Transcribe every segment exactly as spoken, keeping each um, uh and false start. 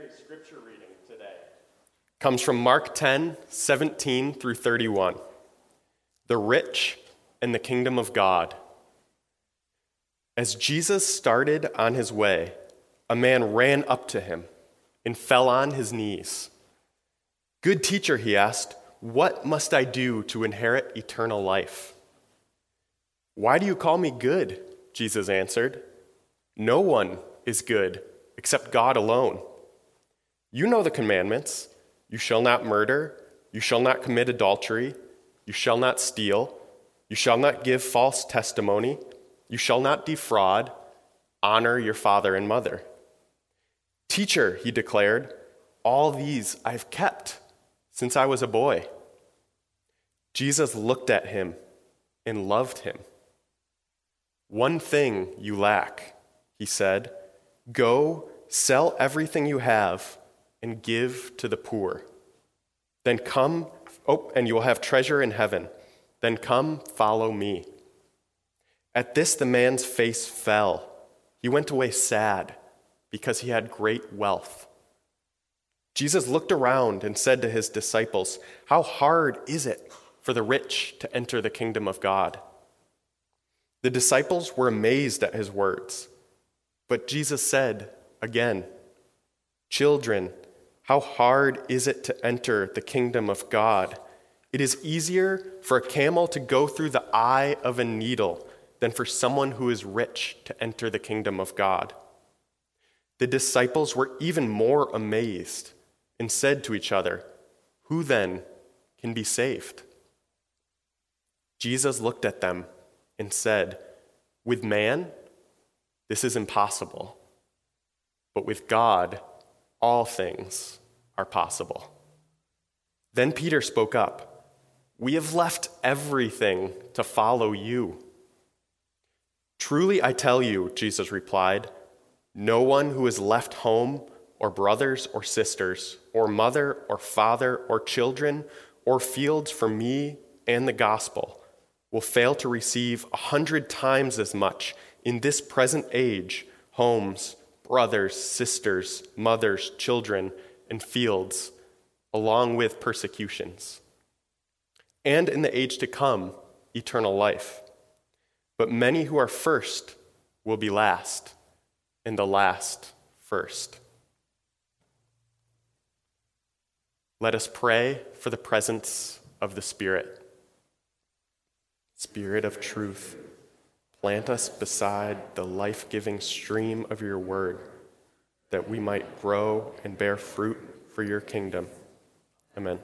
lectionary scripture reading today comes from Mark ten, seventeen through thirty-one. The rich and the kingdom of God. As Jesus started on his way, a man ran up to him and fell on his knees. "Good teacher," he asked, "what must I do to inherit eternal life?" "Why do you call me good?" Jesus answered. "No one is good except God alone. You know the commandments. You shall not murder. You shall not commit adultery. You shall not steal. You shall not give false testimony. You shall not defraud. Honor your father and mother." "Teacher," he declared, "all these I've kept since I was a boy." Jesus looked at him and loved him. "One thing you lack," he said. "Go, sell everything you have and give to the poor. Then come, oh, and you will have treasure in heaven. Then come, follow me." At this, the man's face fell. He went away sad because he had great wealth. Jesus looked around and said to his disciples, "How hard is it for the rich to enter the kingdom of God?" The disciples were amazed at his words. But Jesus said again, "Children, how hard is it to enter the kingdom of God? It is easier for a camel to go through the eye of a needle than for someone who is rich to enter the kingdom of God." The disciples were even more amazed and said to each other, "Who then can be saved?" Jesus looked at them and said, "With man, this is impossible, but with God, all things are possible." Then Peter spoke up, "We have left everything to follow you." "Truly I tell you," Jesus replied, "no one who has left home or brothers or sisters or mother or father or children or fields for me and the gospel will fail to receive a hundred times as much in this present age, homes, brothers, sisters, mothers, children, and fields, along with persecutions, and in the age to come, eternal life. But many who are first will be last, and the last first." Let us pray for the presence of the Spirit. Spirit of truth, plant us beside the life-giving stream of your word, that we might grow and bear fruit for your kingdom. Amen.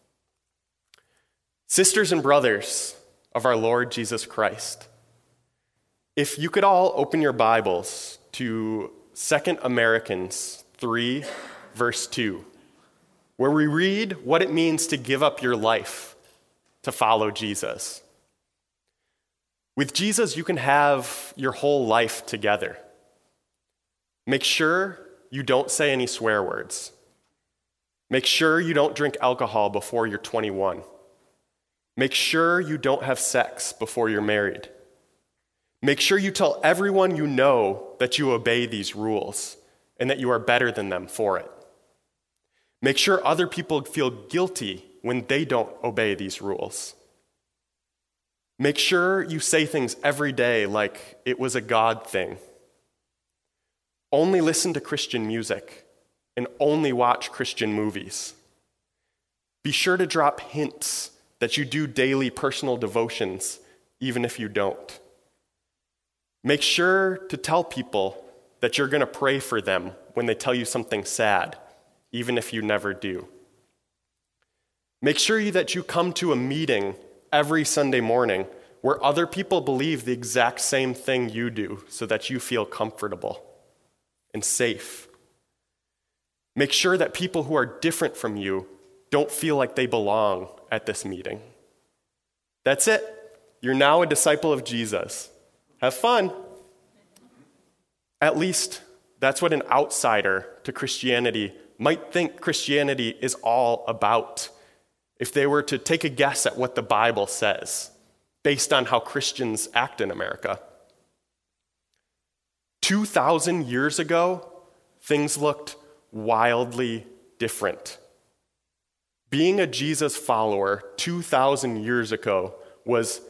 Sisters and brothers of our Lord Jesus Christ, if you could all open your Bibles to Second Corinthians three, verse two, where we read what it means to give up your life to follow Jesus. With Jesus, you can have your whole life together. Make sure you don't say any swear words. Make sure you don't drink alcohol before you're twenty-one. Make sure you don't have sex before you're married. Make sure you tell everyone you know that you obey these rules and that you are better than them for it. Make sure other people feel guilty when they don't obey these rules. Make sure you say things every day like it was a God thing. Only listen to Christian music and only watch Christian movies. Be sure to drop hints that you do daily personal devotions, even if you don't. Make sure to tell people that you're going to pray for them when they tell you something sad, even if you never do. Make sure that you come to a meeting every Sunday morning where other people believe the exact same thing you do so that you feel comfortable and safe. Make sure that people who are different from you don't feel like they belong at this meeting. That's it. You're now a disciple of Jesus. Have fun. At least that's what an outsider to Christianity might think Christianity is all about if they were to take a guess at what the Bible says, based on how Christians act in America. two thousand years ago, things looked wildly different. Being a Jesus follower two thousand years ago was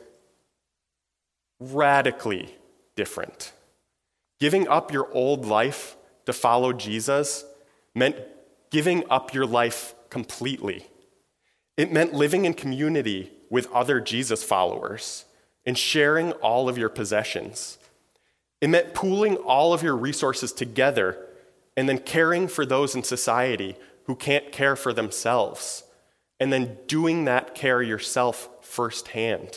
radically different. Giving up your old life to follow Jesus meant giving up your life completely. It meant living in community with other Jesus followers and sharing all of your possessions. It meant pooling all of your resources together and then caring for those in society who can't care for themselves, and then doing that care yourself firsthand.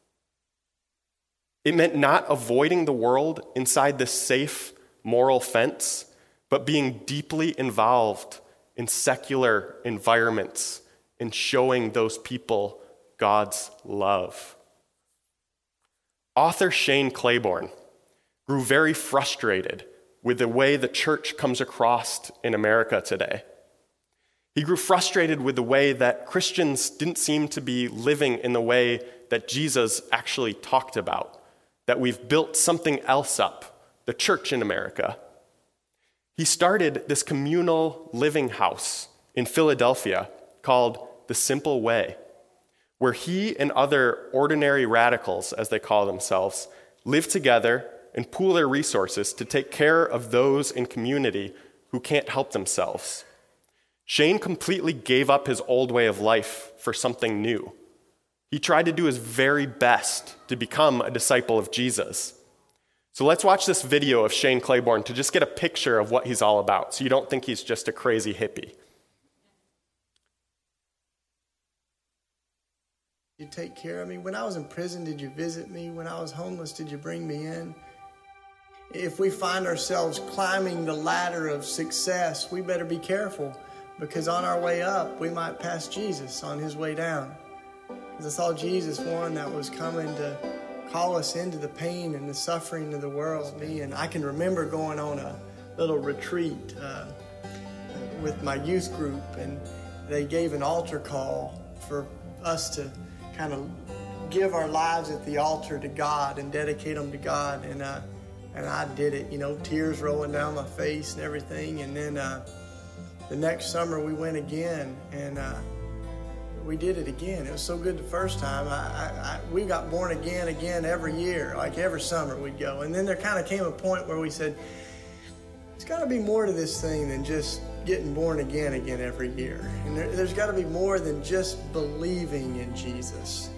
It meant not avoiding the world inside this safe moral fence, but being deeply involved in secular environments and showing those people God's love. Author Shane Claiborne grew very frustrated with the way the church comes across in America today. He grew frustrated with the way that Christians didn't seem to be living in the way that Jesus actually talked about, that we've built something else up, the church in America. He started this communal living house in Philadelphia called The Simple Way, where he and other ordinary radicals, as they call themselves, live together and pool their resources to take care of those in community who can't help themselves. Shane completely gave up his old way of life for something new. He tried to do his very best to become a disciple of Jesus. So let's watch this video of Shane Claiborne to just get a picture of what he's all about, so you don't think he's just a crazy hippie. You take care of me. When I was in prison, did you visit me? When I was homeless, did you bring me in? If we find ourselves climbing the ladder of success, we better be careful, because on our way up, we might pass Jesus on his way down. Because I saw Jesus, one that was coming to call us into the pain and the suffering of the world. Me, and I can remember going on a little retreat uh, with my youth group, and they gave an altar call for us to kind of give our lives at the altar to God and dedicate them to God. And uh, and I did it, you know, tears rolling down my face and everything. And then uh, the next summer we went again, and uh, we did it again. It was so good the first time. I, I, I, we got born again, again every year, like every summer we'd go. And then there kind of came a point where we said, there's got to be more to this thing than just getting born again again every year. And there, there's got to be more than just believing in Jesus.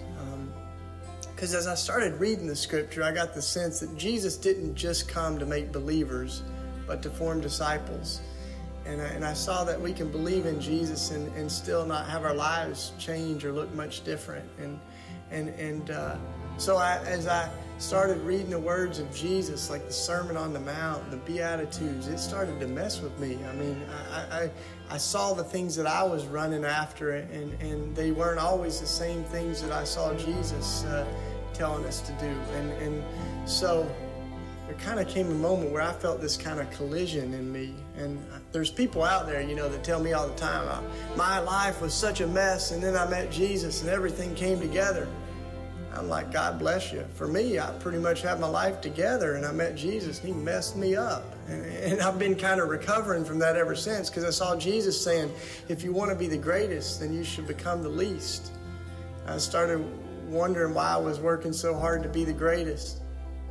Because um, as I started reading the scripture, I got the sense that Jesus didn't just come to make believers, but to form disciples. And I, and I saw that we can believe in Jesus and, and still not have our lives change or look much different. And and and uh, so I, as I started reading the words of Jesus, like the Sermon on the Mount, the Beatitudes, it started to mess with me. I mean, I, I, I saw the things that I was running after, and, and they weren't always the same things that I saw Jesus uh, telling us to do. And, and so there kind of came a moment where I felt this kind of collision in me. And there's people out there, you know, that tell me all the time, uh, my life was such a mess, and then I met Jesus and everything came together. I'm like, God bless you. For me, I pretty much had my life together, and I met Jesus, and he messed me up. And, and I've been kind of recovering from that ever since, because I saw Jesus saying, if you want to be the greatest, then you should become the least. I started wondering why I was working so hard to be the greatest.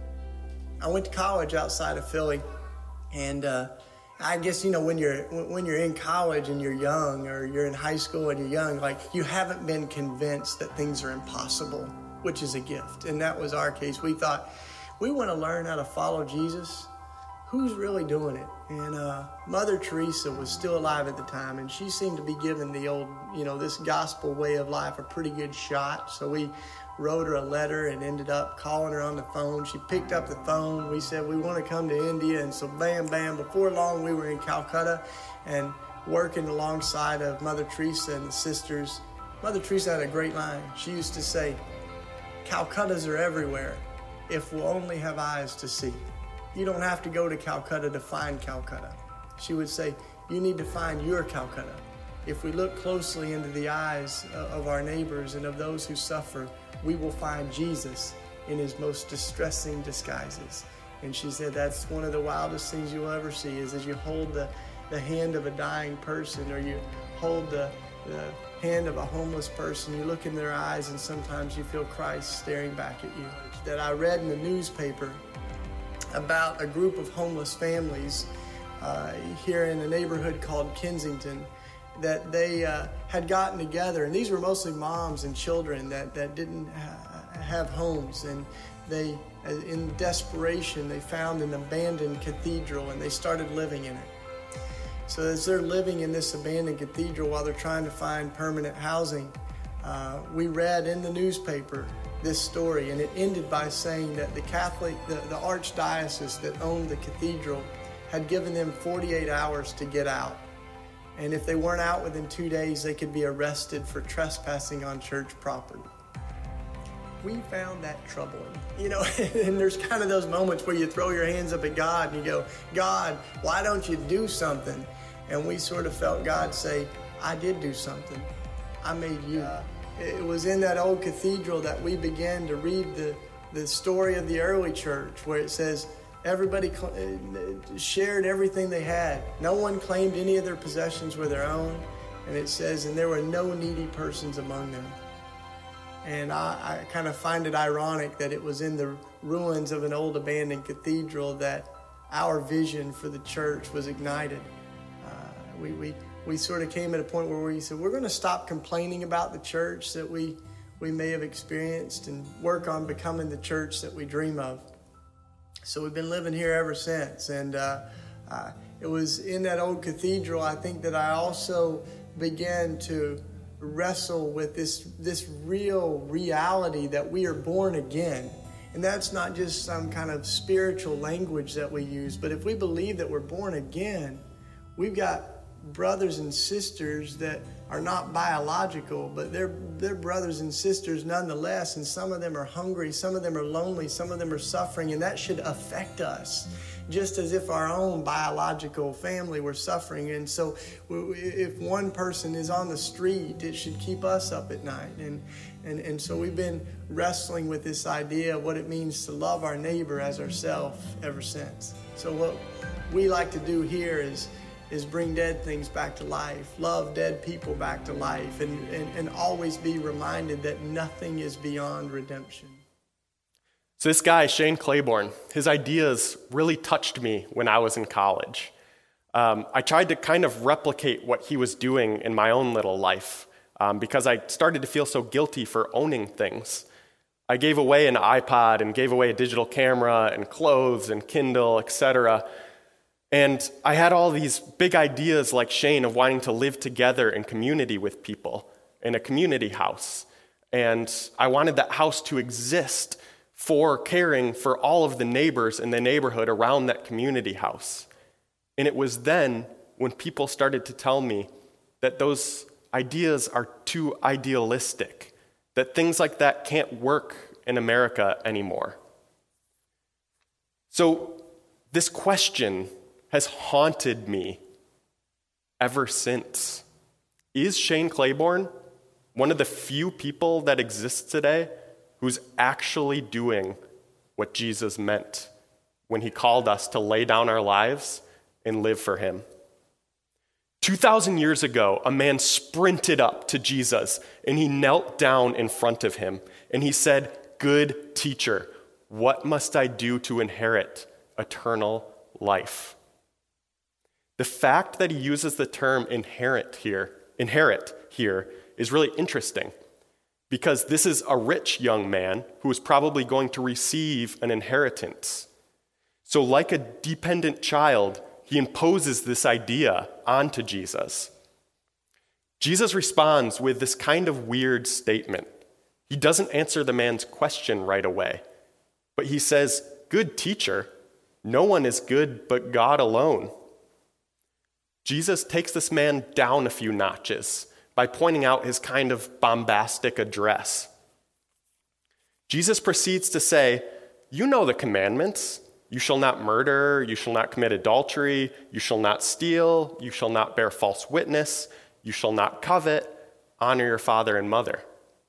I went to college outside of Philly, and uh, I guess, you know, when you're when you're in college and you're young, or you're in high school and you're young, like, you haven't been convinced that things are impossible, which is a gift. And that was our case. We thought, we want to learn how to follow Jesus. Who's really doing it? And uh, Mother Teresa was still alive at the time, and she seemed to be giving the old, you know, this gospel way of life a pretty good shot. So we wrote her a letter and ended up calling her on the phone. She picked up the phone. We said, we want to come to India. And so bam, bam, before long we were in Calcutta and working alongside of Mother Teresa and the sisters. Mother Teresa had a great line. She used to say, Calcuttas are everywhere if we'll only have eyes to see. You don't have to go to Calcutta to find Calcutta. She would say, you need to find your Calcutta. If we look closely into the eyes of our neighbors and of those who suffer, we will find Jesus in his most distressing disguises. And she said that's one of the wildest things you'll ever see, is as you hold the the hand of a dying person, or you hold the, the hand of a homeless person. You look in their eyes and sometimes you feel Christ staring back at you. That I read in the newspaper about a group of homeless families uh, here in a neighborhood called Kensington, that they uh, had gotten together, and these were mostly moms and children that, that didn't ha- have homes, and they, in desperation, they found an abandoned cathedral and they started living in it. So as they're living in this abandoned cathedral while they're trying to find permanent housing, uh, we read in the newspaper this story, and it ended by saying that the Catholic, the, the archdiocese that owned the cathedral had given them forty-eight hours to get out. And if they weren't out within two days, they could be arrested for trespassing on church property. We found that troubling, you know, and there's kind of those moments where you throw your hands up at God and you go, God, why don't you do something? And we sort of felt God say, I did do something. I made you. Uh, it was in that old cathedral that we began to read the, the story of the early church, where it says everybody cl- shared everything they had. No one claimed any of their possessions were their own. And it says, and there were no needy persons among them. And I, I kind of find it ironic that it was in the ruins of an old abandoned cathedral that our vision for the church was ignited. Uh, we, we, we sort of came at a point where we said, we're going to stop complaining about the church that we, we may have experienced and work on becoming the church that we dream of. So we've been living here ever since. And uh, uh, it was in that old cathedral, I think, that I also began to wrestle with this this real reality that we are born again. And that's not just some kind of spiritual language that we use, but if we believe that we're born again, we've got brothers and sisters that are not biological, but they're they're brothers and sisters nonetheless, and some of them are hungry, some of them are lonely, some of them are suffering, and that should affect us, just as if our own biological family were suffering. And so if one person is on the street, it should keep us up at night. And, and, and so we've been wrestling with this idea of what it means to love our neighbor as ourselves ever since. So what we like to do here is is bring dead things back to life, love dead people back to life, and, and, and always be reminded that nothing is beyond redemption. So this guy, Shane Claiborne, his ideas really touched me when I was in college. Um, I tried to kind of replicate what he was doing in my own little life um, because I started to feel so guilty for owning things. I gave away an iPod and gave away a digital camera and clothes and Kindle, et cetera. And I had all these big ideas like Shane of wanting to live together in community with people in a community house. And I wanted that house to exist for caring for all of the neighbors in the neighborhood around that community house. And it was then when people started to tell me that those ideas are too idealistic, that things like that can't work in America anymore. So this question has haunted me ever since. Is Shane Claiborne one of the few people that exists today who's actually doing what Jesus meant when he called us to lay down our lives and live for him? two thousand years ago, a man sprinted up to Jesus and he knelt down in front of him and he said, "Good teacher, what must I do to inherit eternal life?" The fact that he uses the term inherit here, inherit here is really interesting, because this is a rich young man who is probably going to receive an inheritance. So like a dependent child, he imposes this idea onto Jesus. Jesus responds with this kind of weird statement. He doesn't answer the man's question right away, but he says, "Good teacher, no one is good but God alone." Jesus takes this man down a few notches by pointing out his kind of bombastic address. Jesus proceeds to say, "You know the commandments. You shall not murder, you shall not commit adultery, you shall not steal, you shall not bear false witness, you shall not covet, honor your father and mother."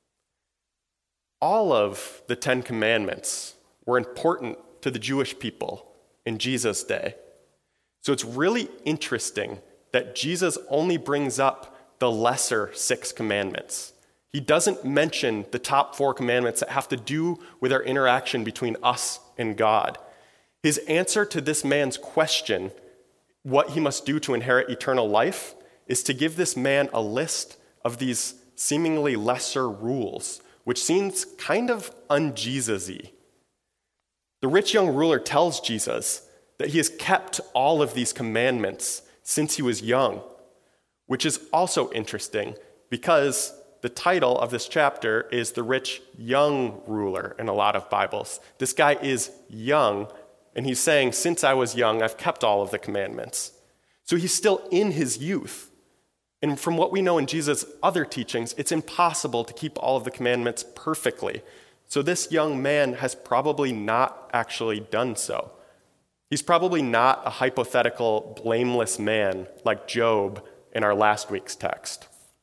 All of the Ten Commandments were important to the Jewish people in Jesus' day. So it's really interesting that Jesus only brings up the lesser six commandments. He doesn't mention the top four commandments that have to do with our interaction between us and God. His answer to this man's question, what he must do to inherit eternal life, is to give this man a list of these seemingly lesser rules, which seems kind of un-Jesus-y. The rich young ruler tells Jesus that he has kept all of these commandments since he was young, which is also interesting because the title of this chapter is The Rich Young Ruler in a lot of Bibles. This guy is young, and he's saying, since I was young, I've kept all of the commandments. So he's still in his youth. And from what we know in Jesus' other teachings, it's impossible to keep all of the commandments perfectly. So this young man has probably not actually done so. He's probably not a hypothetical blameless man like Job in our last week's text.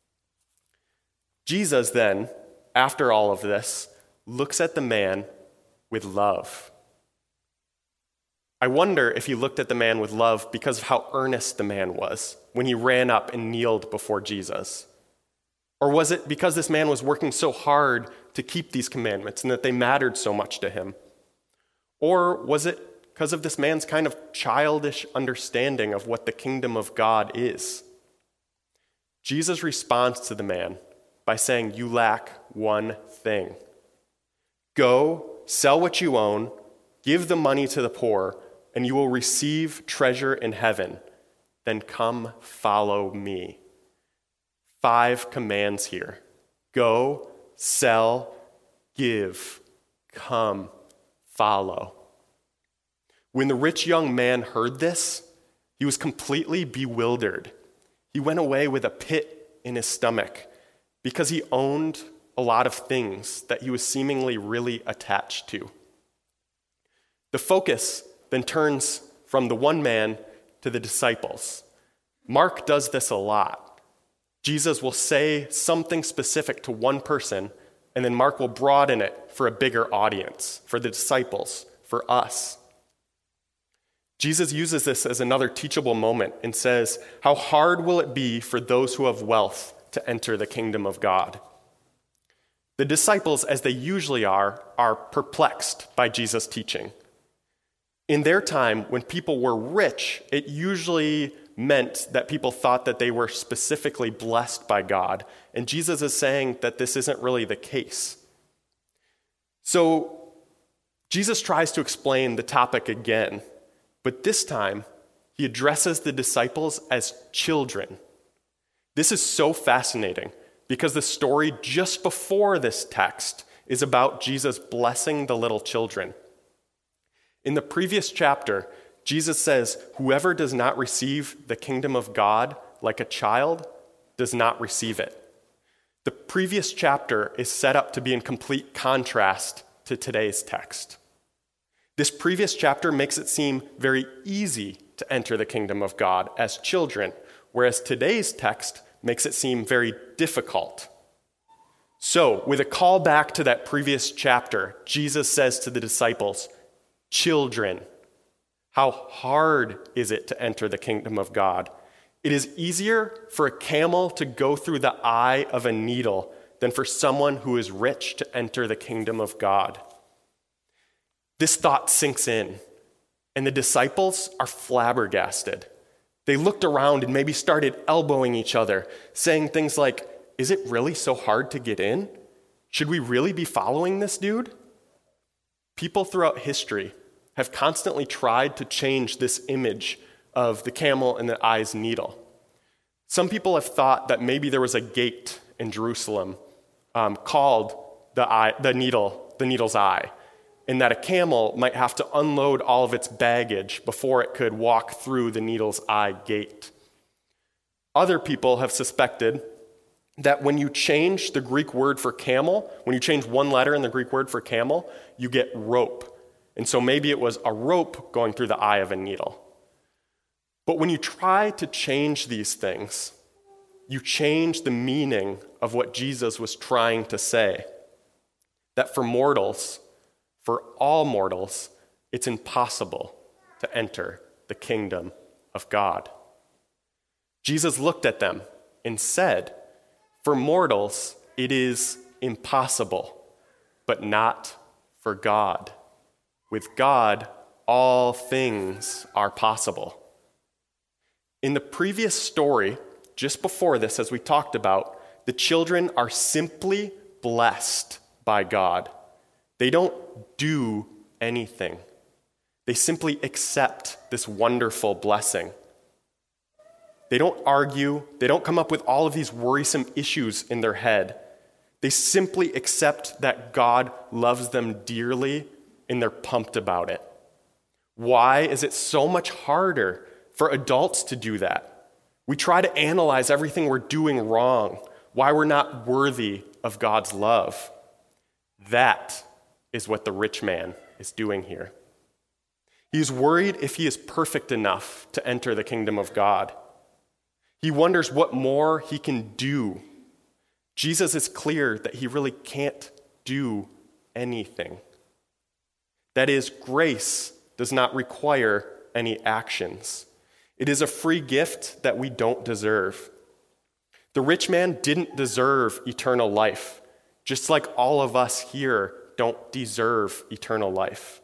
Jesus then, after all of this, looks at the man with love. I wonder if he looked at the man with love because of how earnest the man was when he ran up and kneeled before Jesus. Or was it because this man was working so hard to keep these commandments and that they mattered so much to him? Or was it because of this man's kind of childish understanding of what the kingdom of God is? Jesus responds to the man by saying, you lack one thing. Go, sell what you own, give the money to the poor, and you will receive treasure in heaven. Then come follow me. Five commands here. Go, sell, give, come, follow. When the rich young man heard this, he was completely bewildered. He went away with a pit in his stomach because he owned a lot of things that he was seemingly really attached to. The focus then turns from the one man to the disciples. Mark does this a lot. Jesus will say something specific to one person, and then Mark will broaden it for a bigger audience, for the disciples, for us. Jesus uses this as another teachable moment and says, how hard will it be for those who have wealth to enter the kingdom of God? The disciples, as they usually are, are perplexed by Jesus' teaching. In their time, when people were rich, it usually meant that people thought that they were specifically blessed by God. And Jesus is saying that this isn't really the case. So Jesus tries to explain the topic again, but this time he addresses the disciples as children. This is so fascinating because the story just before this text is about Jesus blessing the little children. In the previous chapter, Jesus says, whoever does not receive the kingdom of God like a child does not receive it. The previous chapter is set up to be in complete contrast to today's text. This previous chapter makes it seem very easy to enter the kingdom of God as children, whereas today's text makes it seem very difficult. So, with a call back to that previous chapter, Jesus says to the disciples, children, how hard is it to enter the kingdom of God? It is easier for a camel to go through the eye of a needle than for someone who is rich to enter the kingdom of God. This thought sinks in, and the disciples are flabbergasted. They looked around and maybe started elbowing each other, saying things like, is it really so hard to get in? Should we really be following this dude? People throughout history have constantly tried to change this image of the camel and the eye's needle. Some people have thought that maybe there was a gate in Jerusalem um, called the eye, the needle, the needle's eye, and that a camel might have to unload all of its baggage before it could walk through the needle's eye gate. Other people have suspected that when you change the Greek word for camel, when you change one letter in the Greek word for camel, you get rope. And so maybe it was a rope going through the eye of a needle. But when you try to change these things, you change the meaning of what Jesus was trying to say. That for mortals, for all mortals, it's impossible to enter the kingdom of God. Jesus looked at them and said, "For mortals it is impossible, but not for God. With God, all things are possible." In the previous story, just before this, as we talked about, the children are simply blessed by God. They don't do anything. They simply accept this wonderful blessing. They don't argue. They don't come up with all of these worrisome issues in their head. They simply accept that God loves them dearly, and they're pumped about it. Why is it so much harder for adults to do that? We try to analyze everything we're doing wrong, why we're not worthy of God's love. That is what the rich man is doing here. He's worried if he is perfect enough to enter the kingdom of God. He wonders what more he can do. Jesus is clear that he really can't do anything. That is, grace does not require any actions. It is a free gift that we don't deserve. The rich man didn't deserve eternal life, just like all of us here don't deserve eternal life.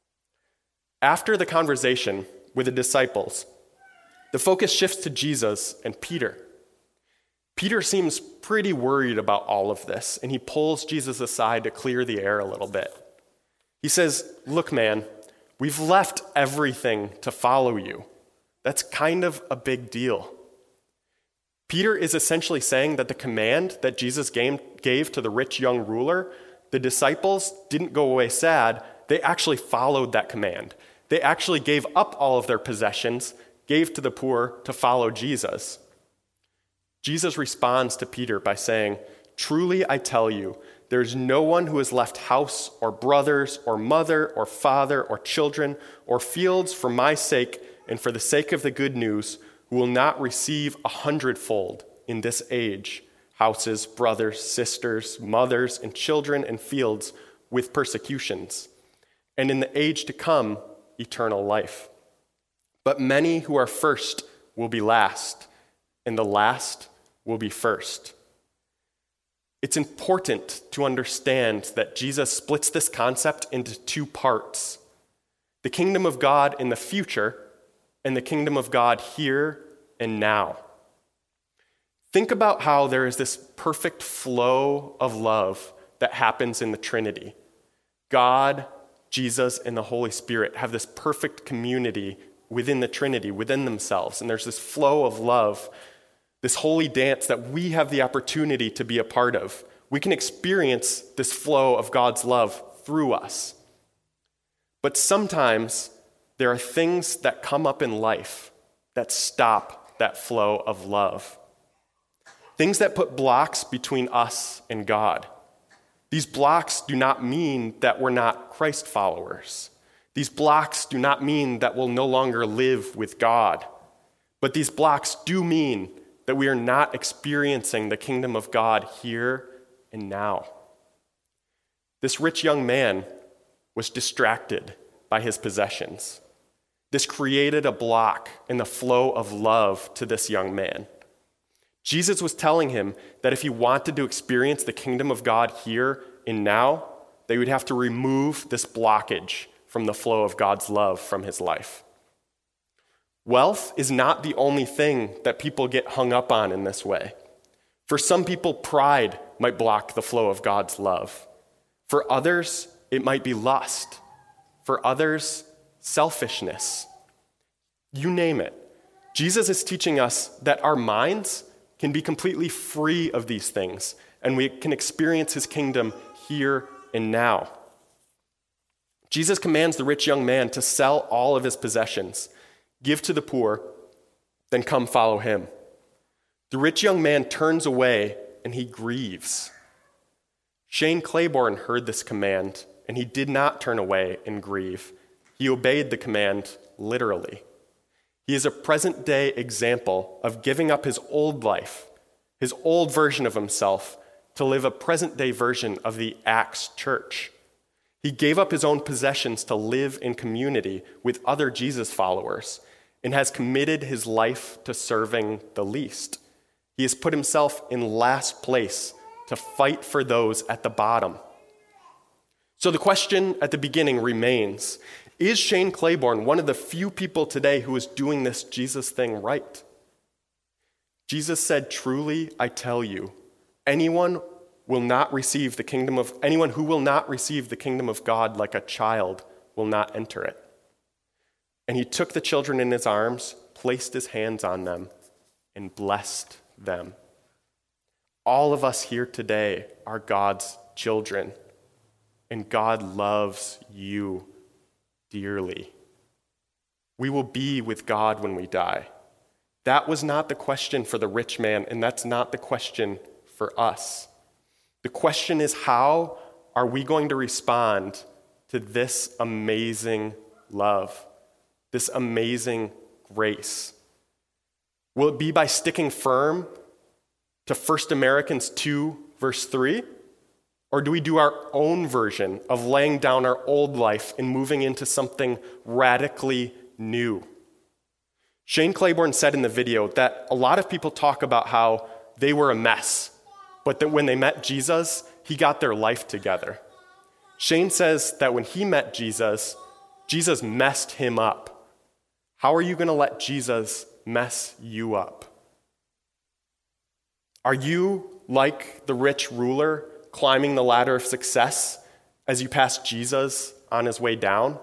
After the conversation with the disciples, the focus shifts to Jesus and Peter. Peter seems pretty worried about all of this, and he pulls Jesus aside to clear the air a little bit. He says, "Look, man, we've left everything to follow you." That's kind of a big deal. Peter is essentially saying that the command that Jesus gave to the rich young ruler, the disciples didn't go away sad. They actually followed that command. They actually gave up all of their possessions, gave to the poor to follow Jesus. Jesus responds to Peter by saying, "Truly I tell you, there's no one who has left house or brothers or mother or father or children or fields for my sake and for the sake of the good news who will not receive a hundredfold in this age, houses, brothers, sisters, mothers, and children and fields with persecutions, and in the age to come, eternal life. But many who are first will be last, and the last will be first." It's important to understand that Jesus splits this concept into two parts: the kingdom of God in the future and the kingdom of God here and now. Think about how there is this perfect flow of love that happens in the Trinity. God, Jesus, and the Holy Spirit have this perfect community within the Trinity, within themselves, and there's this flow of love, this holy dance that we have the opportunity to be a part of. We can experience this flow of God's love through us. But sometimes there are things that come up in life that stop that flow of love. Things that put blocks between us and God. These blocks do not mean that we're not Christ followers. These blocks do not mean that we'll no longer live with God. But these blocks do mean that we are not experiencing the kingdom of God here and now. This rich young man was distracted by his possessions. This created a block in the flow of love to this young man. Jesus was telling him that if he wanted to experience the kingdom of God here and now, they would have to remove this blockage from the flow of God's love from his life. Wealth is not the only thing that people get hung up on in this way. For some people, pride might block the flow of God's love. For others, it might be lust. For others, selfishness. You name it. Jesus is teaching us that our minds can be completely free of these things, and we can experience his kingdom here and now. Jesus commands the rich young man to sell all of his possessions, give to the poor, then come follow him. The rich young man turns away and he grieves. Shane Claiborne heard this command, and he did not turn away and grieve. He obeyed the command literally. He is a present-day example of giving up his old life, his old version of himself, to live a present-day version of the Acts church. He gave up his own possessions to live in community with other Jesus followers, and has committed his life to serving the least. He has put himself in last place to fight for those at the bottom. So the question at the beginning remains, is Shane Claiborne one of the few people today who is doing this Jesus thing right? Jesus said, "Truly, I tell you, anyone will not receive the kingdom of anyone who will not receive the kingdom of God like a child will not enter it." And he took the children in his arms, placed his hands on them, and blessed them. All of us here today are God's children, and God loves you dearly. We will be with God when we die. That was not the question for the rich man, and that's not the question for us. The question is, how are we going to respond to this amazing love, this amazing grace? Will it be by sticking firm to First Americans two, verse three? Or do we do our own version of laying down our old life and moving into something radically new? Shane Claiborne said in the video that a lot of people talk about how they were a mess, but that when they met Jesus, he got their life together. Shane says that when he met Jesus, Jesus messed him up. How are you going to let Jesus mess you up? Are you like the rich ruler climbing the ladder of success as you pass Jesus on his way down?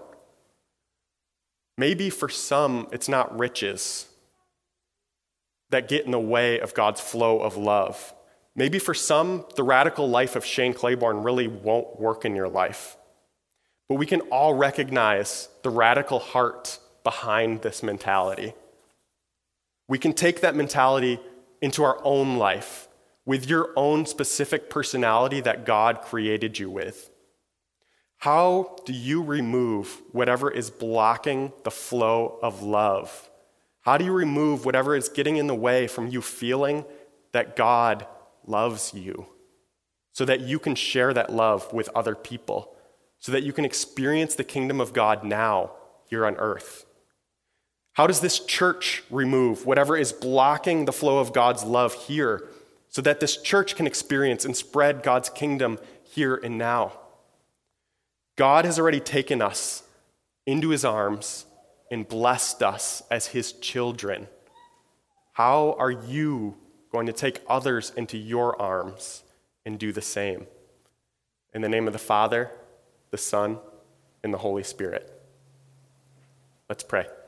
Maybe for some, it's not riches that get in the way of God's flow of love. Maybe for some, the radical life of Shane Claiborne really won't work in your life. But we can all recognize the radical heart behind this mentality. We can take that mentality into our own life with your own specific personality that God created you with. How do you remove whatever is blocking the flow of love? How do you remove whatever is getting in the way from you feeling that God loves you so that you can share that love with other people, so that you can experience the kingdom of God now here on earth? How does this church remove whatever is blocking the flow of God's love here so that this church can experience and spread God's kingdom here and now? God has already taken us into his arms and blessed us as his children. How are you going to take others into your arms and do the same? In the name of the Father, the Son, and the Holy Spirit. Let's pray.